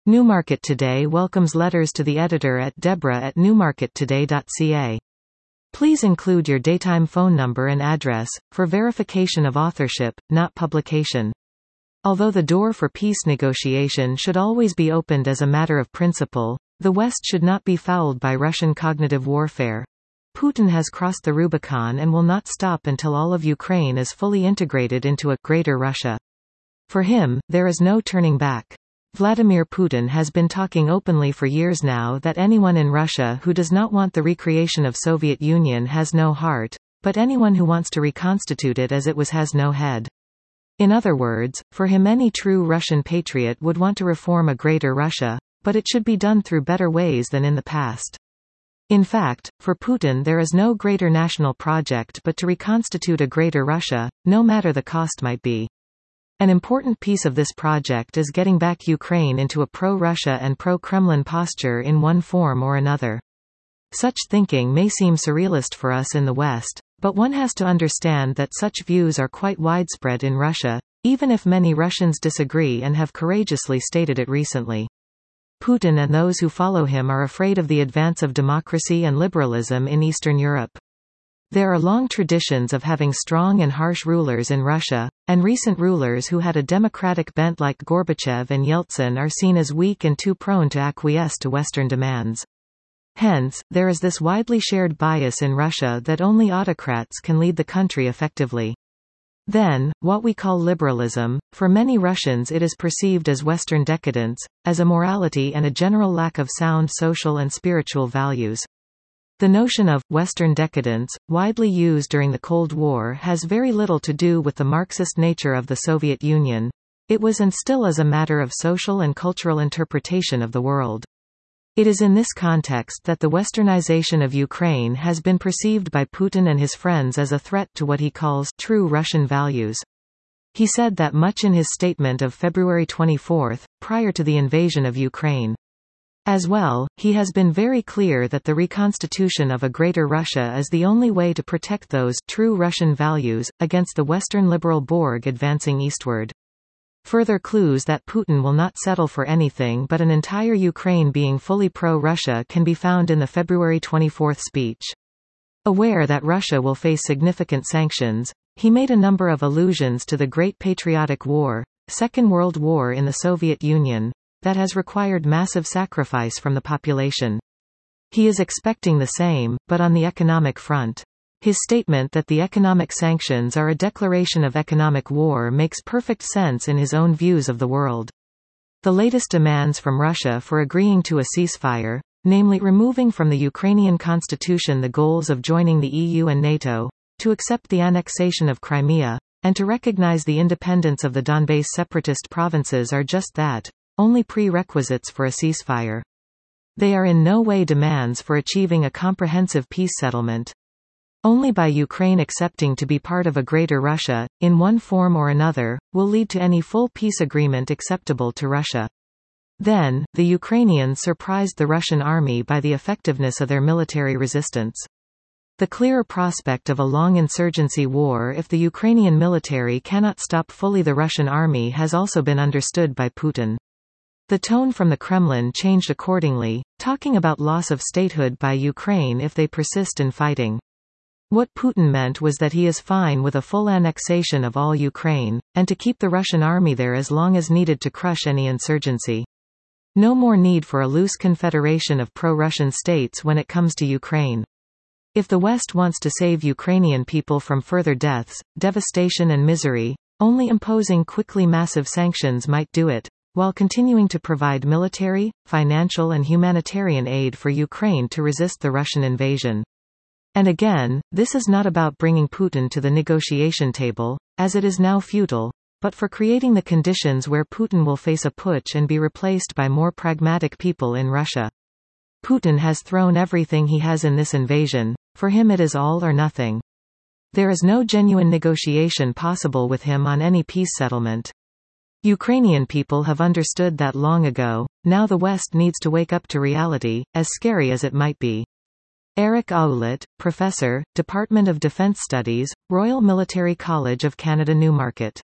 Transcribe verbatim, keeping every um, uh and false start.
Newmarket Today welcomes letters to the editor at Deborah at newmarket today dot c a. Please include your daytime phone number and address, for verification of authorship, not publication. Although the door for peace negotiation should always be opened as a matter of principle, the West should not be fouled by Russian cognitive warfare. Putin has crossed the Rubicon and will not stop until all of Ukraine is fully integrated into a greater Russia. For him, there is no turning back. Vladimir Putin has been talking openly for years now that anyone in Russia who does not want the recreation of Soviet Union has no heart, but anyone who wants to reconstitute it as it was has no head. In other words, for him any true Russian patriot would want to reform a greater Russia, but it should be done through better ways than in the past. In fact, for Putin there is no greater national project but to reconstitute a greater Russia, no matter the cost might be. An important piece of this project is getting back Ukraine into a pro-Russia and pro-Kremlin posture in one form or another. Such thinking may seem surrealist for us in the West, but one has to understand that such views are quite widespread in Russia, even if many Russians disagree and have courageously stated it recently. Putin and those who follow him are afraid of the advance of democracy and liberalism in Eastern Europe. There are long traditions of having strong and harsh rulers in Russia, and recent rulers who had a democratic bent like Gorbachev and Yeltsin are seen as weak and too prone to acquiesce to Western demands. Hence, there is this widely shared bias in Russia that only autocrats can lead the country effectively. Then, what we call liberalism, for many Russians it is perceived as Western decadence, as immorality and a general lack of sound social and spiritual values. The notion of Western decadence, widely used during the Cold War, has very little to do with the Marxist nature of the Soviet Union. It was and still is a matter of social and cultural interpretation of the world. It is in this context that the westernization of Ukraine has been perceived by Putin and his friends as a threat to what he calls true Russian values. He said that much in his statement of February twenty-fourth, prior to the invasion of Ukraine. As well, he has been very clear that the reconstitution of a greater Russia is the only way to protect those true Russian values against the Western liberal Borg advancing eastward. Further clues that Putin will not settle for anything but an entire Ukraine being fully pro-Russia can be found in the February twenty-fourth speech. Aware that Russia will face significant sanctions, he made a number of allusions to the Great Patriotic War, Second World War in the Soviet Union, that has required massive sacrifice from the population. He is expecting the same, but on the economic front. His statement that the economic sanctions are a declaration of economic war makes perfect sense in his own views of the world. The latest demands from Russia for agreeing to a ceasefire, namely removing from the Ukrainian constitution the goals of joining the E U and NATO, to accept the annexation of Crimea, and to recognize the independence of the Donbass separatist provinces are just that, only prerequisites for a ceasefire. They are in no way demands for achieving a comprehensive peace settlement. Only by Ukraine accepting to be part of a greater Russia, in one form or another, will lead to any full peace agreement acceptable to Russia. Then, the Ukrainians surprised the Russian army by the effectiveness of their military resistance. The clearer prospect of a long insurgency war if the Ukrainian military cannot stop fully the Russian army has also been understood by Putin. The tone from the Kremlin changed accordingly, talking about loss of statehood by Ukraine if they persist in fighting. What Putin meant was that he is fine with a full annexation of all Ukraine, and to keep the Russian army there as long as needed to crush any insurgency. No more need for a loose confederation of pro-Russian states when it comes to Ukraine. If the West wants to save Ukrainian people from further deaths, devastation and misery, only imposing quickly massive sanctions might do it, while continuing to provide military, financial and humanitarian aid for Ukraine to resist the Russian invasion. And again, this is not about bringing Putin to the negotiation table, as it is now futile, but for creating the conditions where Putin will face a putsch and be replaced by more pragmatic people in Russia. Putin has thrown everything he has in this invasion. For him it is all or nothing. There is no genuine negotiation possible with him on any peace settlement. Ukrainian people have understood that long ago. Now the West needs to wake up to reality, as scary as it might be. Eric Aulet, Professor, Department of Defense Studies, Royal Military College of Canada, Newmarket.